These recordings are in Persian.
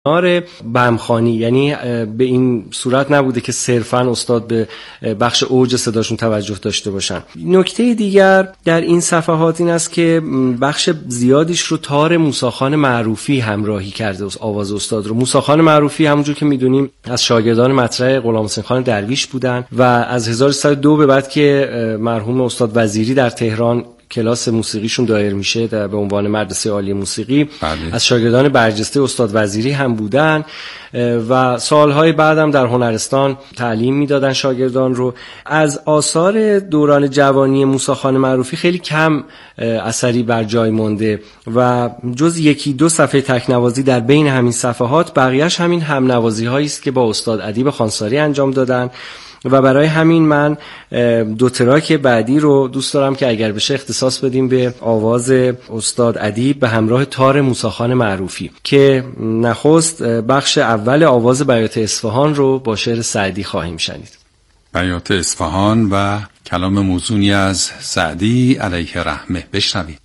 کنار بمخوانی، یعنی به این صورت نبوده که صرفاً استاد به بخش اوج صداشون توجه داشته باشن. نکته دیگر در این صفحات این است که بخش زیادیش رو تار موسیخان معروفی همراهی کرده آواز استاد رو. موسیخان معروفی همونجور که میدونیم از شاگردان مطرح غلامحسین خان درویش بودن و از 1302 به بعد که مرحوم استاد وزیری در تهران کلاس موسیقیشون دایر میشه به عنوان مدرسه عالی موسیقی، از شاگردان برجسته استاد وزیری هم بودن و سالهای بعدم در هنرستان تعلیم میدادن شاگردان رو. از آثار دوران جوانی موسی خان معروفی خیلی کم اثری بر جای مونده و جز یکی دو صفحه تکنوازی در بین همین صفحات، بقیهش همین همنوازی هایی است که با استاد ادیب خانساری انجام دادن و برای همین من دو تراک بعدی رو دوست دارم که اگر بشه اختصاص بدیم به آواز استاد ادیب به همراه تار موسی خان معروفی، که نخست بخش اول آواز بیات اصفهان رو با شعر سعدی خواهیم شنید. بیات اصفهان و کلام موزونی از سعدی علیه رحمه. بشنوید.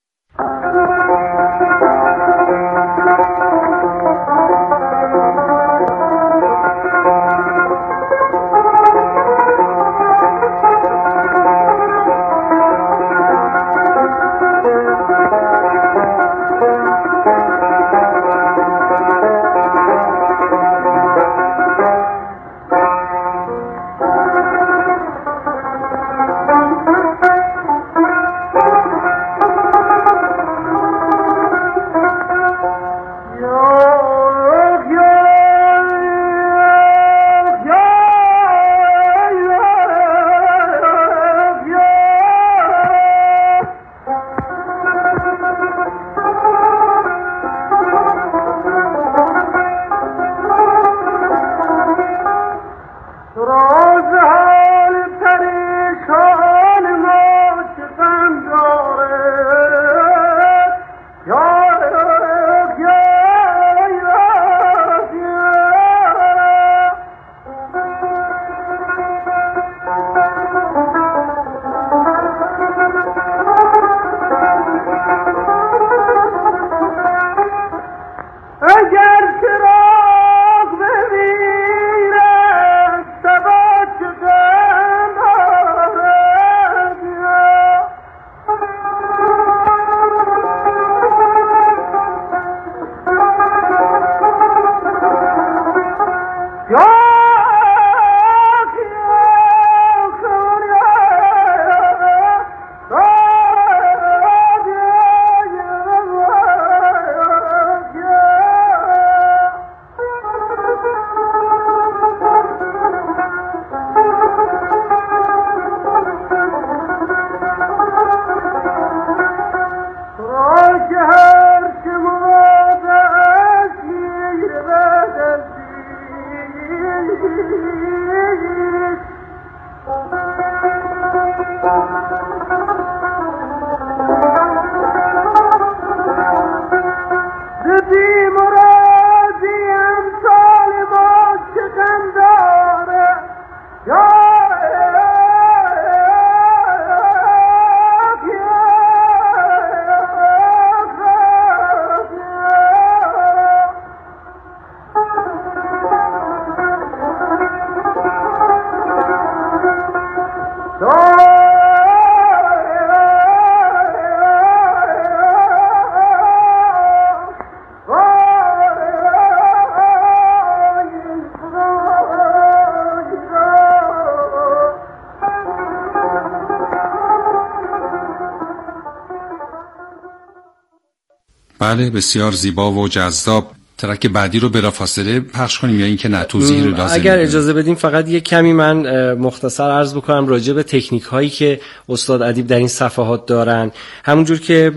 بله، بسیار زیبا و جذاب. ترک بعدی رو بلافاصله پخش کنیم یا اینکه نه توضیح رو لازم؟ اگر اجازه بدیم فقط یک کمی من مختصر عرض بکنم راجع به تکنیک هایی که استاد ادیب در این صفحات دارن. همونجور که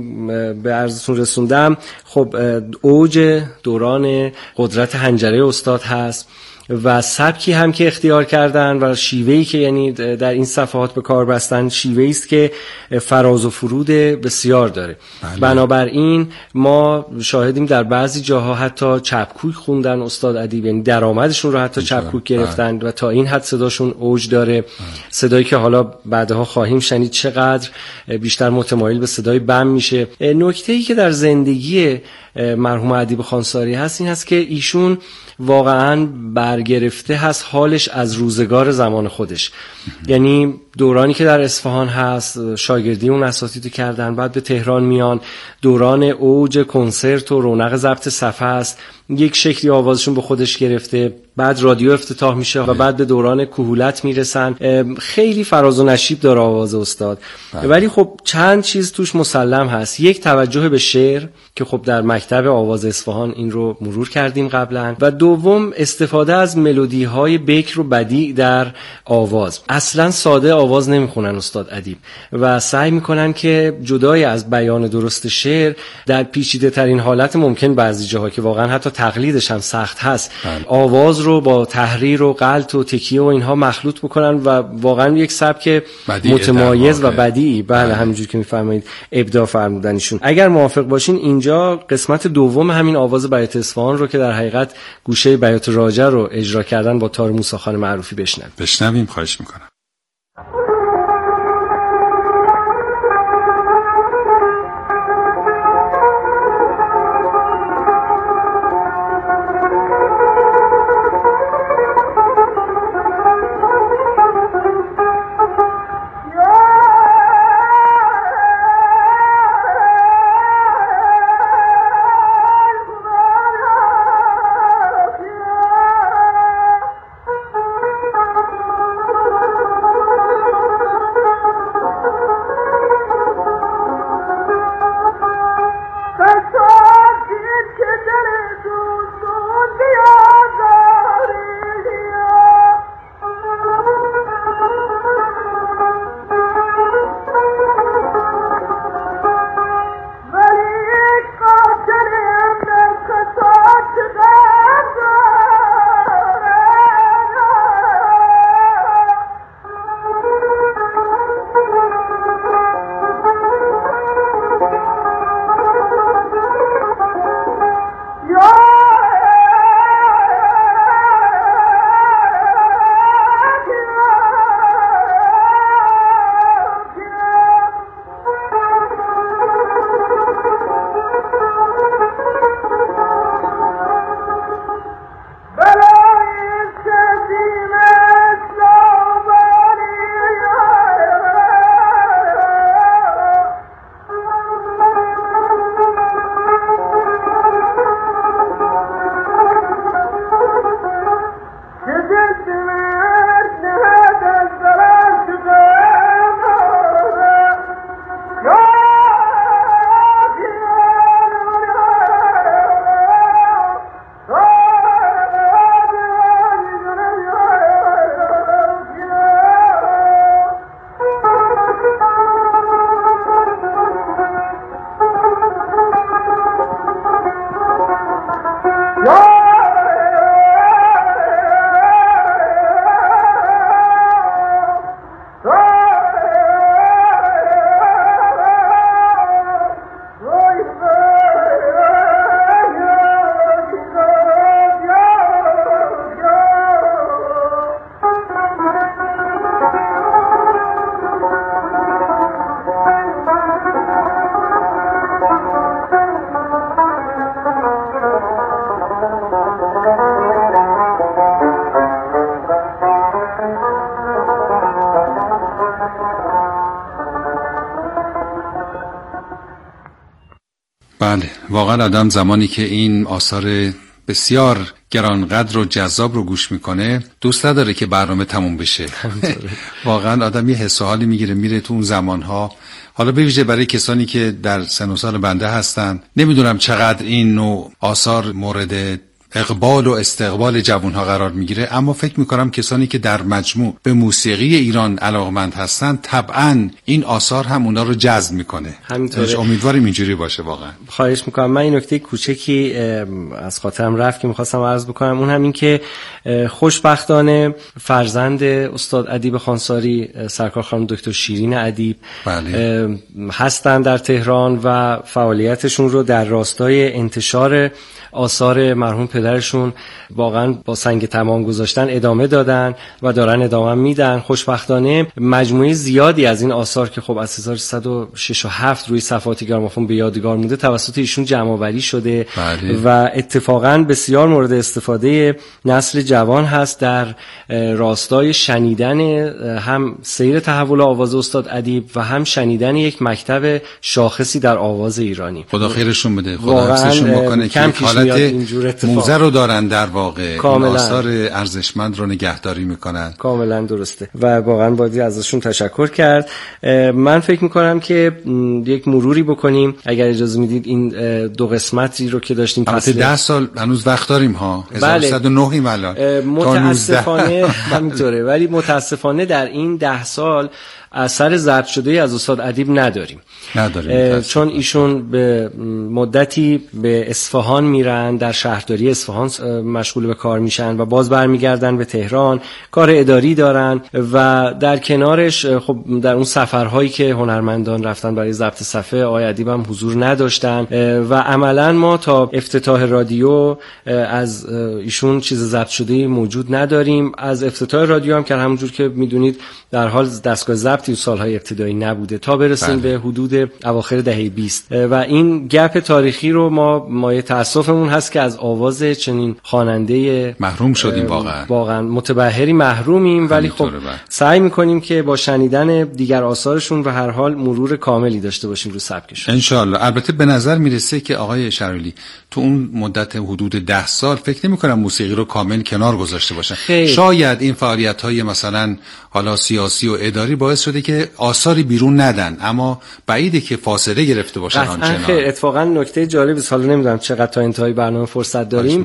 به عرضتون رسوندم، خب اوج دوران قدرت حنجره استاد هست و سبکی هم که اختیار کردن و شیوهی که یعنی در این صفحات به کار بستن شیوهی است که فراز و فرود بسیار داره. بنابراین ما شاهدیم در بعضی جاها حتی چپکوک خوندن استاد ادیب، یعنی درآمدشون رو حتی چپکوک گرفتن و تا این حد صداشون اوج داره. صدایی که حالا بعدها خواهیم شنید چقدر بیشتر متمایل به صدای بم میشه. نکته‌ای که در زندگی مرحوم ادیب خانساری هست این هست که ایشون واقعا برگرفته هست حالش از روزگار زمان خودش. یعنی دورانی که در اصفهان هست شاگردی اون اساتیدو کردن، بعد به تهران میان، دوران اوج کنسرت و رونق ضبط صفحه است، یک شکلی آوازشون به خودش گرفته، بعد رادیو افتتاح میشه و بعد به دوران کهولت میرسن. خیلی فراز و نشیب داره آواز استاد. ولی خب چند چیز توش مسلم هست. یک، توجه به شعر که خب در مکتب آواز اصفهان این رو مرور کردیم قبلا، و دوم استفاده از ملودی های بکر و بدیع در آواز. اصلا ساده آواز نمیخونن استاد ادیب و سعی میکنن که جدای از بیان درست شعر در پیچیده ترین حالت ممکن بعضی جاها که واقعا حتی تقلیدش هم سخت هست آواز رو با تحریر و غلط و تکیه و اینها مخلوط بکنن و واقعا یک سبک متمایز و بدیعی همینجور که میفرمایید ابداع فرمودن ایشون. اگر موافق باشین اینجا قسمت دوم همین آواز بیات اصفهان رو که در حقیقت گوشه بیات راجع رو اجرا کردن با تار موسی خان معروفی بشنویم. خواهش میکنم. بله، واقعا آدم زمانی که این آثار بسیار گرانقدر و جذاب رو گوش میکنه دوست نداره که برنامه تموم بشه. واقعا آدم یه حس و حالی میگیره، میره تو اون زمانها. حالا به ویژه برای کسانی که در سن و سال بنده هستن، نمیدونم چقدر این نوع آثار مورد اقبال و استقبال جوانها قرار میگیره، اما فکر میکنم کسانی که در مجموع به موسیقی ایران علاقمند هستن طبعا این آثار هم اونا رو جذب میکنه. همینطوره. امیدواریم اینجوری باشه. واقعا خواهش میکنم. من این نکته کوچکی از خاطرم رفت که میخواستم عرض بکنم، اون همین که خوشبختانه فرزند استاد ادیب خانساری سرکار خانم دکتر شیرین ادیب هستن در تهران و فعالیتشون رو در راستای انتشار آثار مرحوم پدرشون واقعا با سنگ تمام گذاشتن ادامه دادن و دارن ادامه میدن. خوشبختانه مجموعه زیادی از این آثار که خب از 1106 و 7 روی صفحات گرامافون به یادگار مونده توسط ایشون جمع‌آوری شده و اتفاقا بسیار مورد استفاده نسل جوان هست در راستای شنیدن هم سیر تحول آواز استاد ادیب و هم شنیدن یک مکتب شاخصی در آواز ایرانی. خدا خیرشون بده، خدا حفظشون بکنه که حالت موزه رو دارن، در واقع آثار ارزشمند رو نگهداری میکنن. کاملا درسته و واقعا باید ازشون تشکر کرد. من فکر میکنم که یک مروری بکنیم اگر اجازه میدید این دو قسمتی رو که داشتیم. البته 10 سال هنوز وقت داریم ها، 1109 ایم الان. متاسفانه همینطوره، ولی متاسفانه در این 10 سال اثر ضبط شده از استاد ادیب نداریم. چون ایشون به مدتی به اصفهان میرن، در شهرداری اصفهان مشغول به کار میشن و باز برمیگردن به تهران، کار اداری دارن و در کنارش خب در اون سفرهایی که هنرمندان رفتن برای ضبط صفحه آقای ادیب هم حضور نداشتن و عملا ما تا افتتاح رادیو از ایشون چیز ضبط شده موجود نداریم. از افتتاح رادیو هم که همونجور که میدونید در حال دستگاه ضبط تو سالهای ابتدایی نبوده تا برسیم به حدود اواخر دهه 20 و این گپ تاریخی رو ما تأسفمون هست که از آواز چنین خواننده محروم شدیم. واقعا متبحری محرومیم، ولی خب سعی میکنیم که با شنیدن دیگر آثارشون و هر حال مرور کاملی داشته باشیم رو سبکشون ان شاء الله. البته به نظر میرسه که آقای شرالی تو اون مدت حدود 10 سال فکر نمی‌کنم موسیقی رو کامل کنار گذاشته باشن. شاید این فعالیت‌های مثلا حالا سیاسی و اداری باعث شده که آثاری بیرون ندن، اما بعیده که فاصله گرفته باشن آنچنان. خیر، اتفاقا نکته جالبی حالا نمیدونم چقدر تا انتهای برنامه فرصت داریم.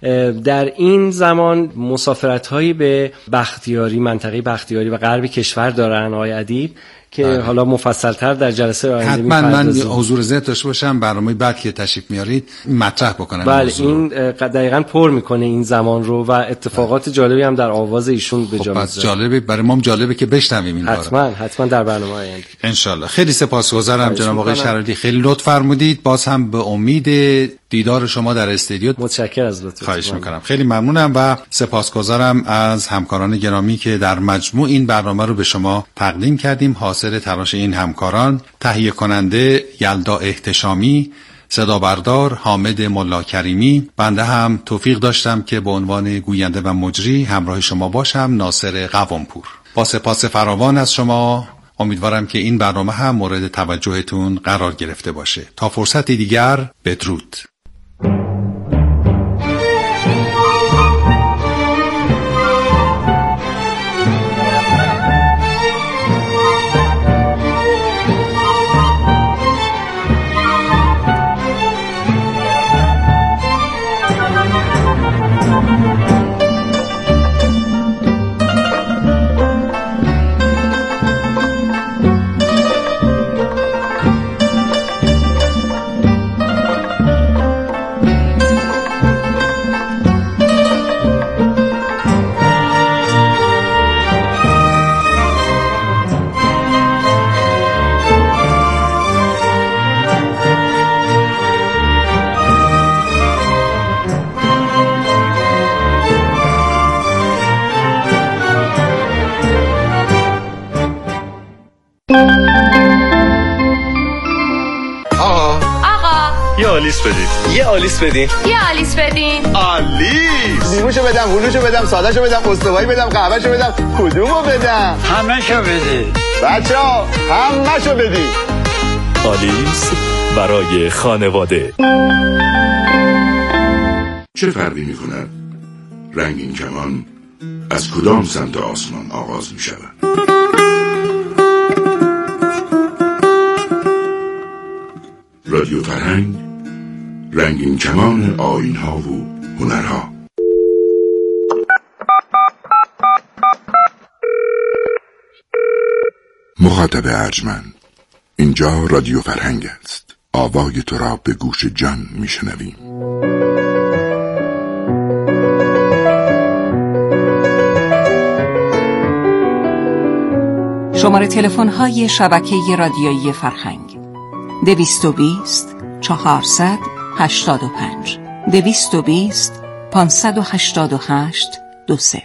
در این زمان مسافرت‌هایی به بختیاری، منطقه بختیاری و غرب کشور دارن آقای ادیب که حالا مفصل‌تر در جلسه آینده می‌پردازیم. من حضور ذهن داشته باشم برنامه بعد که تشریف میارید مطرح بکنم. بله، این دقیقاً پر میکنه این زمان رو و اتفاقات جالبی هم در آواز ایشون به جا میذاره. جالبه برای ما، جالبه که بشنویم این حتما در برنامه آینده ان شاء الله. خیلی سپاسگزارم جناب آقای شرالی، خیلی لطف فرمودید. باز هم به امید دیدار شما در استودیو متشکرم از لطفتون. خواهش میکنم. خیلی ممنونم و سپاسگزارم از همکاران گرامی که در مجموع این برنامه رو به شما تقدیم کردیم. حاصل تلاش این همکاران، تهیه کننده یلدا احتشامی، صدا بردار حامد ملا کریمی، بنده هم توفیق داشتم که به عنوان گوینده و مجری همراه شما باشم، ناصر قوامپور. با سپاس فراوان از شما امیدوارم که این برنامه هم مورد توجهتون قرار گرفته باشه. تا فرصتی دیگر، بدرود. یه آلیس بدین. آلیس. لیموشو بدم، هلوشو بدم، سادهشو بدم، استوایی بدم، قهوهشو بدم، کدومو بدم؟ همه‌شو بده. بچه‌ها همه‌شو بدین. آلیس برای خانواده. چه فرقی می‌کند رنگین کمان از کدام سمت آسمان آغاز می‌شود؟ رادیو فرهنگ، رنگین کمان آیین‌ها و هنرها. مخاطب ارجمند، اینجا رادیو فرهنگ است. آوای تو را به گوش جان میشنویم. شماره تلفن‌های شبکه رادیویی فرهنگ 220 400 85 220 588 20.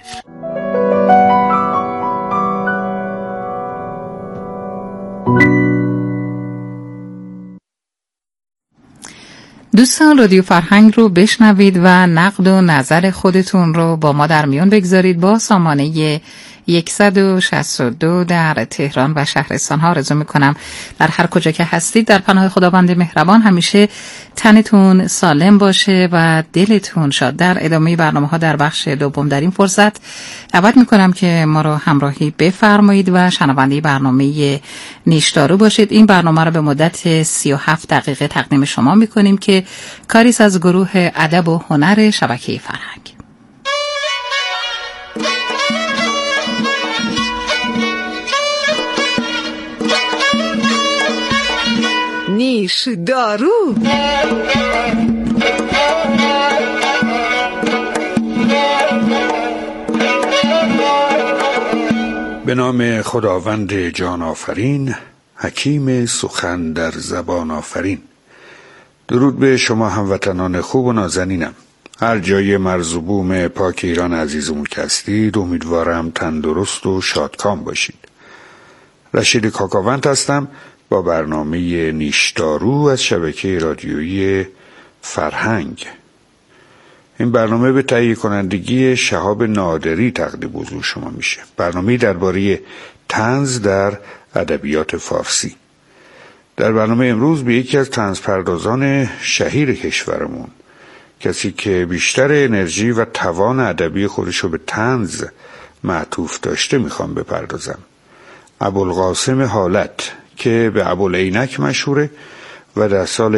دوستان، رادیو فرهنگ رو بشنوید و نقد و نظر خودتون رو با ما در میون بگذارید. با سامانه 162 در تهران و شهرستان ها آرزو میکنم در هر کجا که هستید در پناه خداوند مهربان همیشه تنتون سالم باشه و دلتون شاد. در ادامه برنامه ها در بخش دوم در این فرصت دعوت میکنم که ما رو همراهی بفرمایید و شنونده برنامه نیشدارو باشید. این برنامه رو به مدت 37 دقیقه تقدیم شما میکنیم که کاریست از گروه ادب و هنر شبکه فرهنگ. نیش دارو. به نام خداوند جان آفرین، حکیم سخن در زبان آفرین. درود به شما هموطنان خوب و نازنینم. هر جای مرز و بوم پاک ایران عزیزمون که هستید امیدوارم تندرست و شادکام باشید. رشید کاکاوند هستم با برنامه نیشدارو از شبکه رادیویی فرهنگ. این برنامه به تهیه کنندگی شهاب نادری تقدیم حضور شما میشه. برنامه درباره طنز در ادبیات فارسی. در برنامه امروز به یکی از طنزپردازان شهیر کشورمون، کسی که بیشتر انرژی و توان ادبی خودشو به طنز معطوف داشته میخوام بپردازم. ابوالقاسم حالت که به ابوالعینک مشهوره و در سال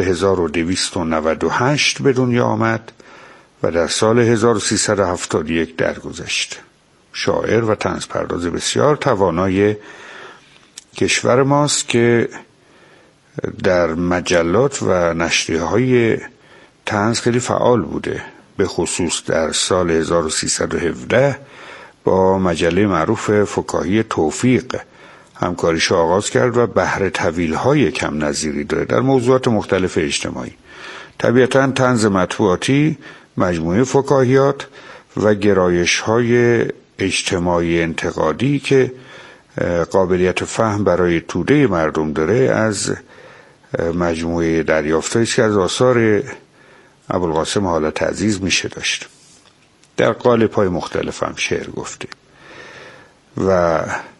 1298 به دنیا آمد و در سال 1371 درگذشت. شاعر و طنزپرداز بسیار توانای کشور ماست که در مجلات و نشریه‌های طنز خیلی فعال بوده. به خصوص در سال 1317 با مجله معروف فکاهی توفیق همکاریشو آغاز کرد و بهره طویل‌های کم نظیری داره در موضوعات مختلف اجتماعی. طبیعتاً طنز مطبوعاتی، مجموعه فکاهیات و گرایش‌های اجتماعی انتقادی که قابلیت فهم برای توده مردم داره از مجموعه دریافت‌هایی که از آثار ابوالقاسم حالت عزیز میشه داشت. در قالب‌های مختلف هم شعر گفته و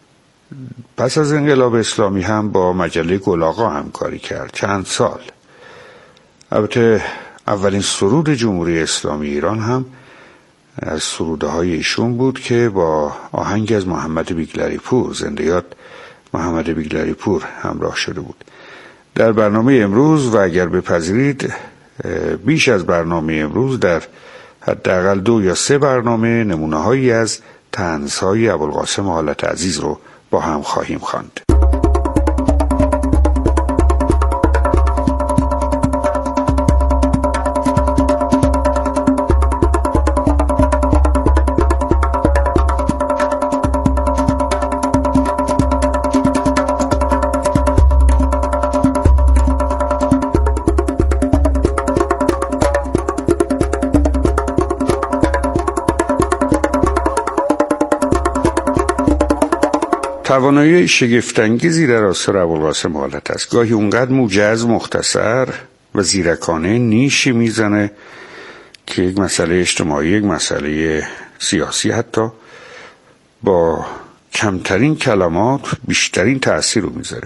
پس از انقلاب اسلامی هم با مجله گل آقا همکاری کرد چند سال. البته اولین سرود جمهوری اسلامی ایران هم از سرودهای ایشون بود که با آهنگ از محمد بیگلری پور، زنده یاد محمد بیگلری پور، همراه شده بود. در برنامه امروز و اگر بپذیرید بیش از برنامه امروز در حداقل 2 یا 3 برنامه نمونه‌هایی از طنزهای ابوالقاسم حالت عزیز رو با هم خواهیم خواند. توانایی شگفت‌انگیزی در آثار ابوالقاسم حالت است. گاهی اونقدر موجز، مختصر و زیرکانه نیشی میزنه که یک مسئله اجتماعی، یک مسئله سیاسی حتی با کمترین کلمات بیشترین تأثیر رو میذاره.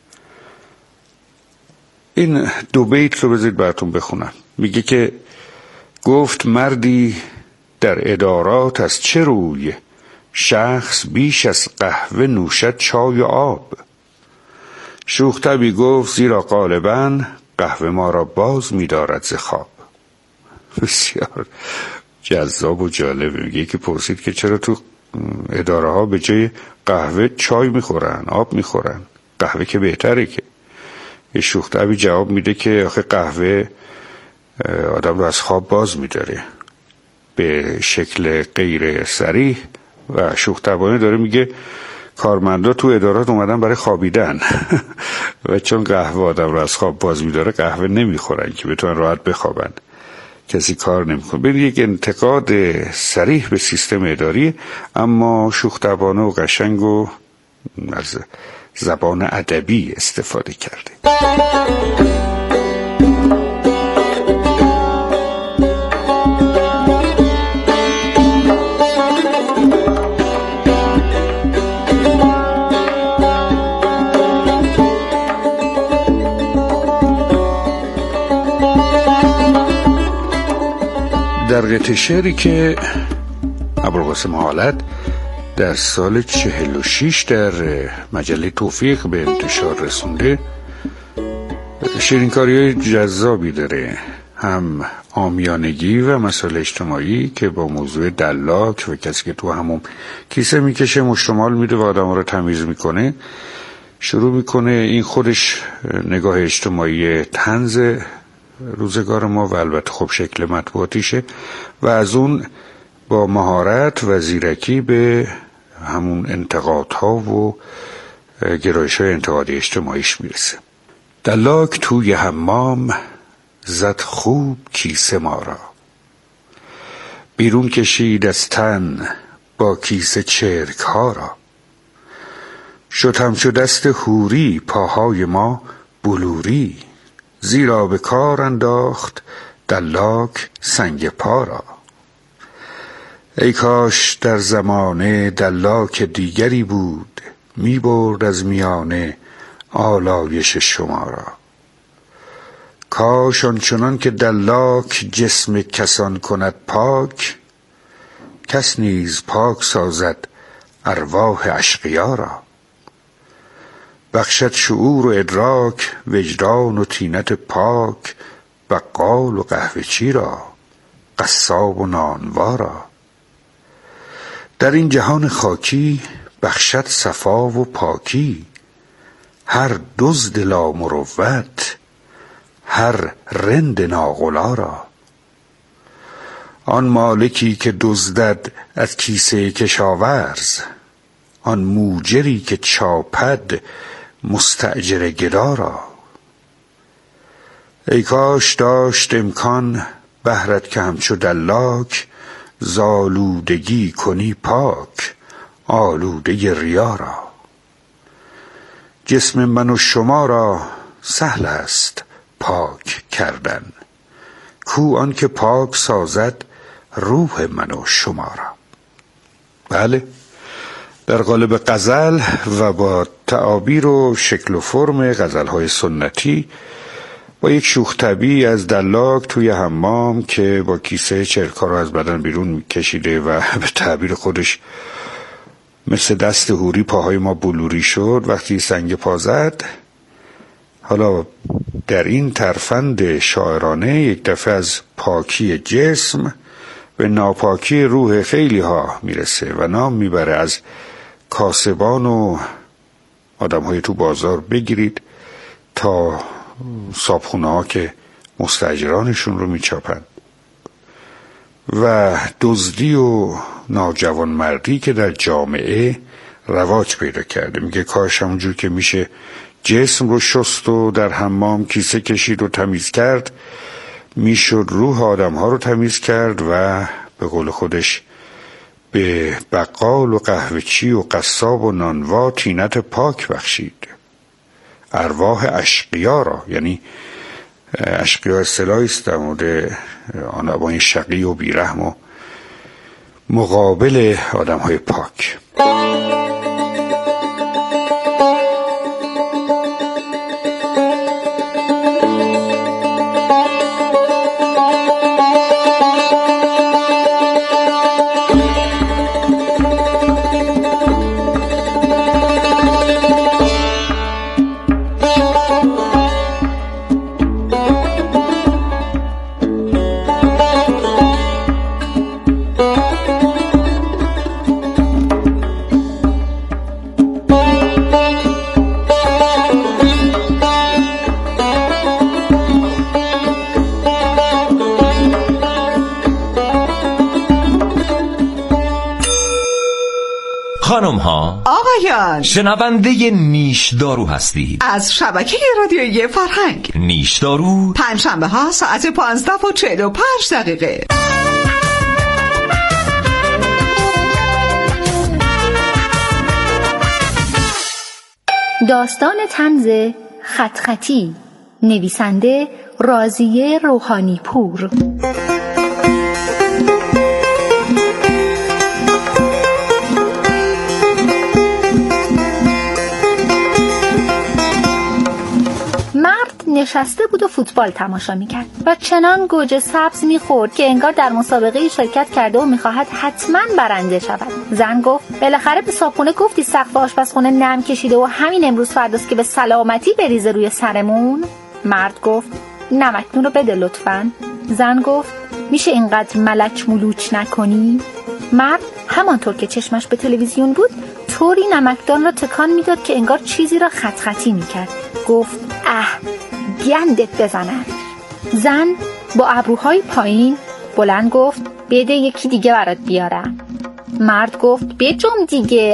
این 2 بیت رو بذارید براتون بخونم. میگه که گفت مردی در ادارات از چه روی، شخص بیش از قهوه نوشد چای و آب. شوخ طبعی گفت زیرا غالباً قهوه ما را باز می‌دارد ز خواب. بسیار جذاب و جالب. میگه که پرسید که چرا تو اداره ها به جای قهوه چای میخورن، آب میخورن، قهوه که بهتره. که یه شوخ طبعی جواب میده که آخه قهوه آدم رو از خواب باز می‌داره به شکل غیر صریح. و شوخ طبعانه داره میگه کارمندا تو ادارات اومدن برای خوابیدن و چون قهوه آدم رو از خواب باز می‌داره قهوه نمیخورن که بتونن راحت بخوابن. کسی کار نمیکنه. ببین یک انتقاد صریح به سیستم اداری، اما شوخ‌طبعانه و قشنگ و از زبان ادبی استفاده کرده. در قطعه شعری که ابوالقاسم حالت در سال 46 در مجله توفیق به انتشار رسونده، شیرینکاری‌های جذابی داره، هم عامیانگی و مسائل اجتماعی که با موضوع دلاک و کسی که تو همون کیسه میکشه مشتمال میده و آدم رو تمیز میکنه شروع میکنه. این خودش نگاه اجتماعی طنز روزگار ما و البته خب شکل مطبوعاتیشه و از اون با مهارت و زیرکی به همون انتقادها و گرایش‌های انتقادی اجتماعیش میرسه. دلاک توی حمام زد خوب کیسه ما را، بیرون کشید از تن با کیسه چرک ها را، شد همچو دست حوری پاهای ما بلوری، زیرا به کار انداخت دلاک سنگ پا را. ای کاش در زمانه دلاک دیگری بود، می برد از میانه آلایش شما را. کاش آنچنان که دلاک جسم کسان کند پاک، کس نیز پاک سازد ارواح اشقیا را. بخشد شعور و ادراک وجدان و طینت پاک، بقال و قهوه چی را قصاب و نانوا را. در این جهان خاکی بخشد صفا و پاکی، هر دزد لامروت هر رند ناقلا را. آن مالکی که دزدد از کیسه کشاورز، آن موجری که چاپد مستأجر گدا را. ای کاش داشت امکان بهرت که همچو دلاک، زالودگی کنی پاک آلوده ریا را. جسم من و شما را سهل است پاک کردن، کو آن که پاک سازد روح من و شما را. بله، در قالب غزل و با تعابیر و شکل و فرم غزل‌های سنتی، با یک شوخ طبعی از دلاک توی حمام که با کیسه چرکا رو از بدن بیرون کشیده و به تعبیر خودش مثل دست حوری پاهای ما بلوری شد وقتی سنگ پا زد. حالا در این ترفند شاعرانه یک دفعه از پاکی جسم به ناپاکی روح خیلی ها میرسه و نام میبره. از کاسبان و آدم های تو بازار بگیرید تا صابخونه ها که مستاجرانشون رو میچاپند و دزدی و ناجوانمردی که در جامعه رواج پیدا کرده. میگه کاش همونجور که میشه جسم رو شست و در حمام کیسه کشید و تمیز کرد، میشد روح آدم ها رو تمیز کرد و به قول خودش به بقال و قهوه‌چی و قصاب و نانوا طینت پاک بخشید ارواح اشقیا را. یعنی اشقیا اصطلاحی است در مورد آدمای شقی و بیرحم و مقابل آدم‌های پاک. خانم ها، آقایان، شنونده نیش دارو هستید از شبکه رادیویی فرهنگ. نیش دارو پنجشنبه ها ساعت 15:45. داستان طنز خط خطی، نویسنده راضیه روحانی پور. مرد نشسته بود و فوتبال تماشا میکرد و چنان گوجه سبز میخورد که انگار در مسابقه شرکت کرده و میخواهد حتما برنده شود. زن گفت بالاخره به صاحبخونه گفتی سقف آشپزخونه نم کشیده و همین امروز فرداست که به سلامتی بریزه روی سرمون؟ مرد گفت نمکنون رو بده لطفاً. زن گفت میشه اینقدر ملک ملوچ نکنی؟ مرد همانطور که چشمش به تلویزیون بود طوری نمکدان را تکان میداد که انگار چیزی را خط خطی میکرد. گفت گندت بزنن. زن با ابروهای پایین بلند گفت بده یکی دیگه برات بیارم. مرد گفت بجم دیگه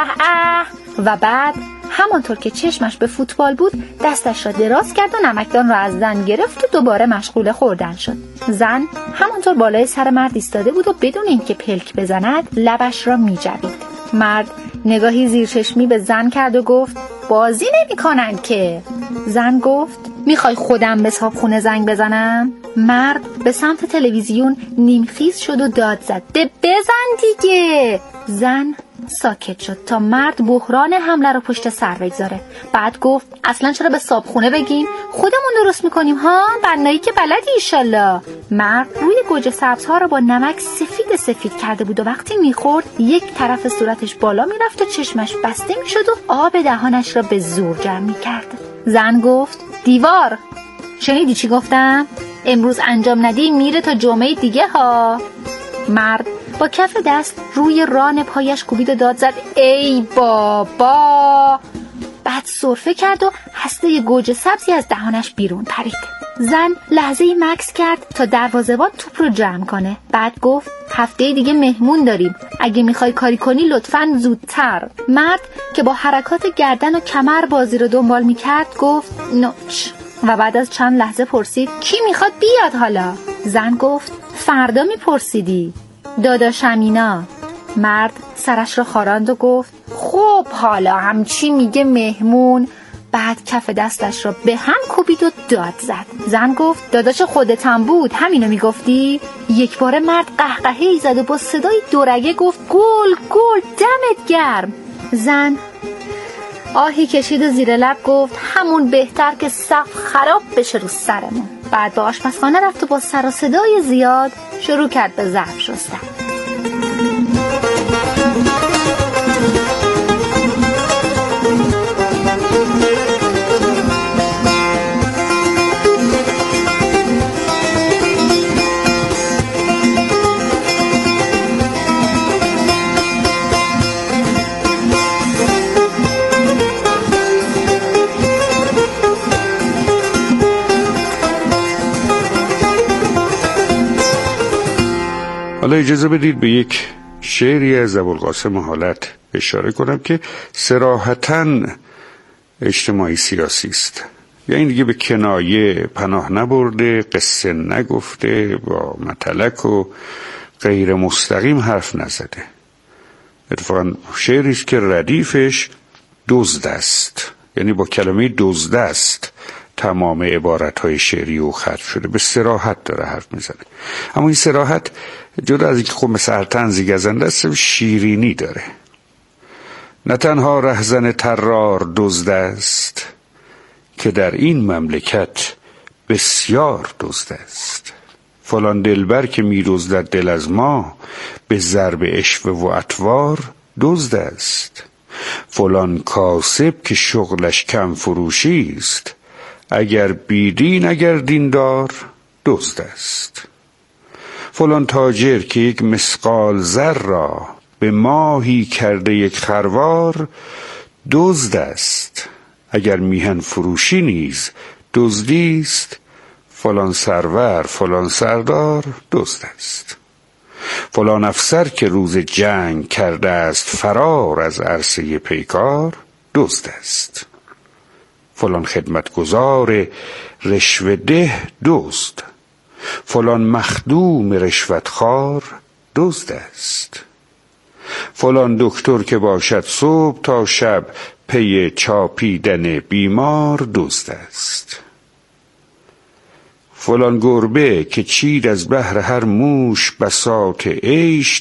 و بعد همانطور که چشمش به فوتبال بود دستش را دراز کرد و نمکدان را از زن گرفت و دوباره مشغول خوردن شد. زن همانطور بالای سر مرد ایستاده بود و بدون اینکه پلک بزند لبش را می‌جوید. مرد نگاهی زیرچشمی به زن کرد و گفت بازی نمی‌کنن که. زن گفت میخوای خودم به صاحبخونه زنگ بزنم؟ مرد به سمت تلویزیون نیمخیز شد و داد زد بزن دیگه. زن ساکت شد تا مرد بحران حمله رو پشت سر بگذاره. بعد گفت اصلا چرا به صاحبخونه بگیم؟ خودمون درست میکنیم ها، بنایی که بلدی ایشالله. مرد روی گوجه سبزها رو با نمک سفید کرده بود و وقتی میخورد یک طرف صورتش بالا میرفت و چشمش بسته میشد و آب دهانش را به زور جمع میکرد. زن گفت دیوار، شنیدی چی گفتم؟ امروز انجام ندی میره تا جمعه دیگه ها. مرد با کف دست روی ران پایش کوبید و داد زد ای بابا. بعد سرفه کرد و هسته گوجه سبزی از دهانش بیرون پرید. زن لحظه‌ای مکث کرد تا دروازه‌بان توپ رو جمع کنه. بعد گفت هفته دیگه مهمون داریم، اگه میخوای کاری کنی لطفاً زودتر. مرد که با حرکات گردن و کمر بازی رو دنبال میکرد گفت نوچ و بعد از چند لحظه پرسید کی میخواد بیاد حالا؟ زن گفت فردا میپرسیدی. داداشم اینا. مرد سرش را خاراند و گفت خب حالا همچی میگه مهمون. بعد کف دستش را به هم کوبید و داد زد. زن گفت داداش خودتم بود همینو میگفتی؟ یک بار مرد قهقهه‌ای زد و با صدای دورگه گفت گل دمت گرم. زن آهی کشید و زیر لب گفت همون بهتر که سقف خراب بشه رو سرمون. بعد به آشپزخانه رفت و با سر و صدای زیاد شروع کرد به ظرف شستن. حالا اجازه بدید به یک شعری از ابوالقاسم حالت اشاره کنم که صراحتاً اجتماعی سیاسی است. یعنی دیگه به کنایه پناه نبرده، قصه نگفته، با متلک و غیر مستقیم حرف نزده. اتفاقاً شعری است که ردیفش دزد است، یعنی با کلمه دزد است تمام عبارت‌های شعری او ختم شده. به صراحت داره حرف میزنه، اما این صراحت جدا از اینکه خب مثل طنزی گزنده است شیرینی داره. نه تنها رهزن طرار دزد است که در این مملکت بسیار دزد است. فلان دلبر که می‌دزدد دل از ما به ضرب عشوه و اطوار دزد است. فلان کاسب که شغلش کم فروشی است اگر بیدین اگر دیندار دزد است. فلان تاجر که یک مثقال زر را به ماهی کرده یک خروار دزد است. اگر میهن فروشی نیز دزدی است فلان سرور فلان سردار دزد است. فلان افسر که روز جنگ کرده است فرار از عرصه پیکار دزد است. فلان خدمتگزار رشوه ده دزد، فلان مخدوم رشوتخوار دزد است. فلان دکتر که باشد صبح تا شب پی چاپیدن بیمار دزد است. فلان گربه که چید از بهر هر موش بساط عیش